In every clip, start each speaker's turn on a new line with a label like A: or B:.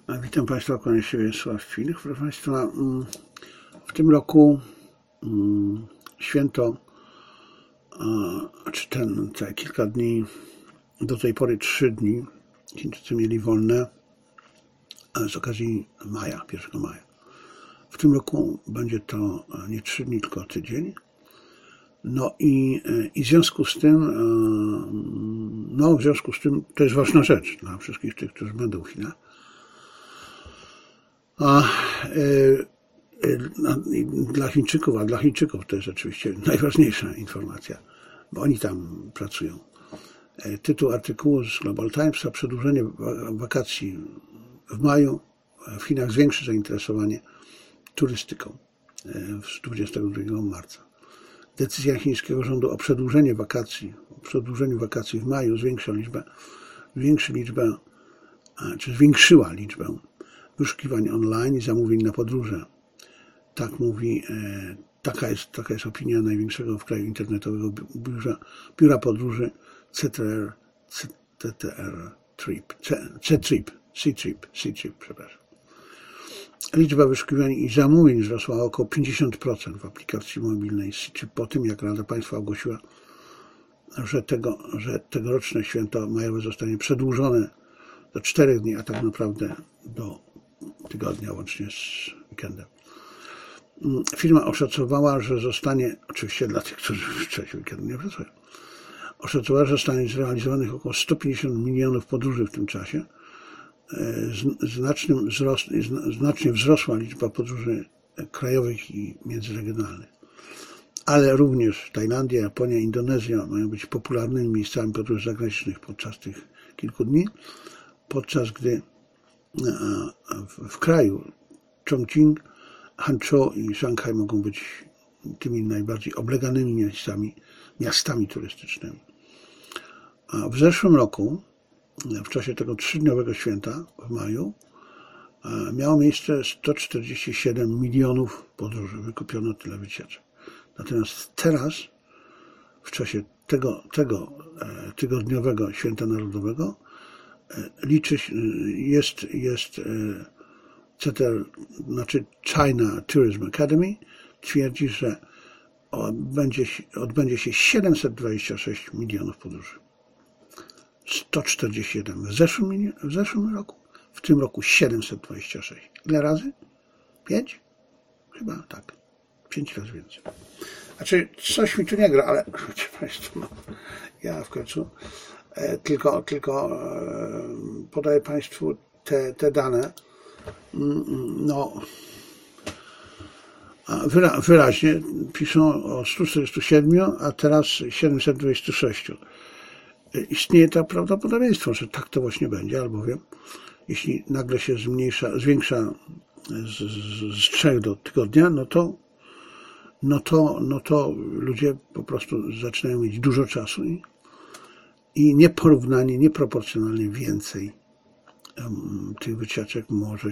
A: Witam Państwa, kłaniam się Wiesław Filip. Proszę Państwa, w tym roku święto, czy te kilka dni, do tej pory 3 dni, Chińczycy mieli wolne z okazji maja, 1 maja. W tym roku będzie to nie 3 dni, tylko tydzień. No i w związku z tym to jest ważna rzecz dla wszystkich tych, którzy będą w Chinach. Dla Chińczyków to jest oczywiście najważniejsza informacja, bo oni tam pracują. Tytuł artykułu z Global Timesa: przedłużenie wakacji w maju w Chinach zwiększy zainteresowanie turystyką z 22 marca. Decyzja chińskiego rządu o przedłużeniu wakacji w maju zwiększyła liczbę wyszukiwań online i zamówień na podróże. Tak mówi, taka jest opinia największego w kraju internetowego biura podróży C-Trip, przepraszam. Liczba wyszukiwań i zamówień wzrosła o około 50% w aplikacji mobilnej C-Trip po tym, jak Rada Państwa ogłosiła, że tegoroczne święto majowe zostanie przedłużone do 4 dni, a tak naprawdę do tygodnia, łącznie z weekendem. Firma oszacowała, że zostanie, oczywiście dla tych, którzy w czasie weekendu nie pracują, oszacowała, że zostanie zrealizowanych około 150 milionów podróży w tym czasie. Znacznie wzrosła liczba podróży krajowych i międzyregionalnych. Ale również Tajlandia, Japonia, Indonezja mają być popularnymi miejscami podróży zagranicznych podczas tych kilku dni, podczas gdy w kraju Chongqing, Hangzhou i Szanghaj mogą być tymi najbardziej obleganymi miastami turystycznymi. A w zeszłym roku, w czasie tego 3-dniowego święta w maju, miało miejsce 147 milionów podróży. Wykupiono tyle wycieczek. Natomiast teraz, w czasie tego tygodniowego święta narodowego, jest China Tourism Academy twierdzi, że odbędzie się 726 milionów podróży. 147 w zeszłym roku, w tym roku 726. Ile razy? 5? Chyba tak. 5 razy więcej. Znaczy, coś mi tu nie gra, ale wiecie Państwo, ja w końcu tylko podaję Państwu te dane. Wyraźnie piszą o 147, a teraz 726. Istnieje to prawdopodobieństwo, że tak to właśnie będzie, albowiem jeśli nagle się zwiększa z 3 do tygodnia, no to ludzie po prostu zaczynają mieć dużo czasu i nieproporcjonalnie więcej tych wycieczek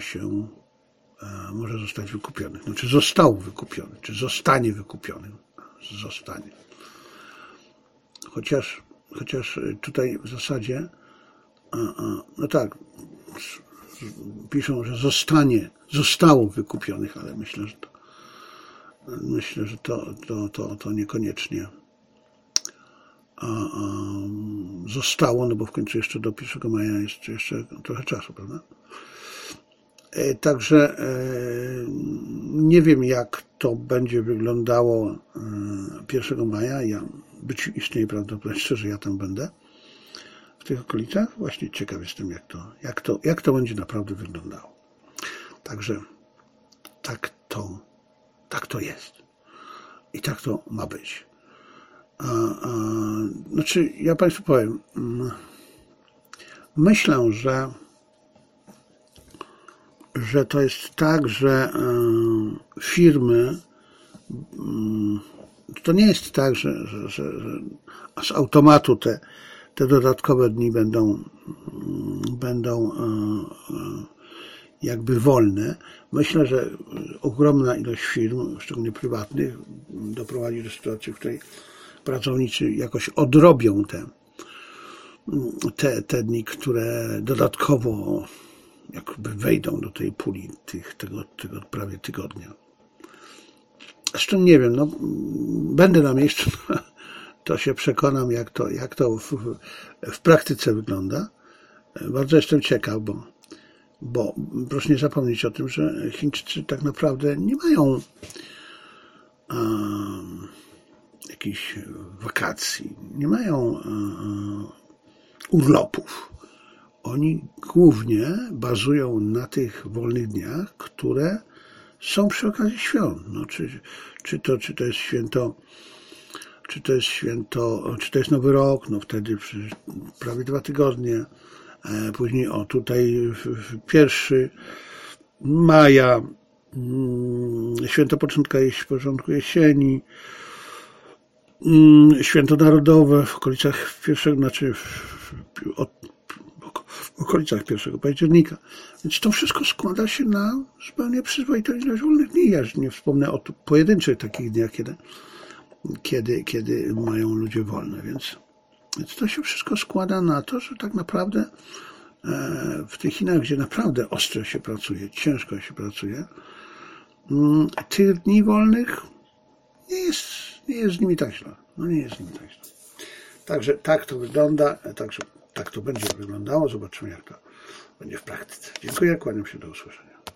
A: może zostać wykupionych. Znaczy został wykupiony, czy zostanie wykupiony. Zostanie. Chociaż tutaj w zasadzie, no tak, piszą, że zostało wykupionych, ale myślę, że to niekoniecznie zostało, no bo w końcu jeszcze do 1 maja jest jeszcze trochę czasu, prawda? Także nie wiem, jak to będzie wyglądało 1 maja. Istnieje prawdopodobieństwo, że ja tam będę w tych okolicach. Właśnie ciekaw jestem, jak to będzie naprawdę wyglądało. Także tak to jest. I tak to ma być. Znaczy, ja Państwu powiem, myślę, że to jest tak, że firmy, to nie jest tak, że z automatu te dodatkowe dni będą jakby wolne. Myślę, że ogromna ilość firm, szczególnie prywatnych, doprowadzi do sytuacji, w której pracownicy jakoś odrobią te dni, które dodatkowo jakby wejdą do tej puli tego prawie tygodnia. Zresztą nie wiem, no, będę na miejscu, to się przekonam, jak to w praktyce wygląda. Bardzo jestem ciekaw, bo proszę nie zapomnieć o tym, że Chińczycy tak naprawdę nie mają jakichś wakacji, nie mają urlopów. Oni głównie bazują na tych wolnych dniach, które są przy okazji świąt. No, czy to jest święto, czy to jest Nowy Rok, no wtedy prawie 2 tygodnie. Później tutaj 1 maja, święto początku jesieni, święto narodowe w okolicach w okolicach 1 października. Więc to wszystko składa się na zupełnie przyzwoitą ilość wolnych dni. Ja już nie wspomnę o pojedynczych takich dniach, kiedy mają ludzie wolne. Więc to się wszystko składa na to, że tak naprawdę w tych Chinach, gdzie naprawdę ostro się pracuje, ciężko się pracuje, tych dni wolnych nie jest z nimi tak źle. No nie jest z nimi tak źle. Także tak to wygląda, tak to będzie wyglądało. Zobaczymy, jak to będzie w praktyce. Dziękuję, kłaniam się, do usłyszenia.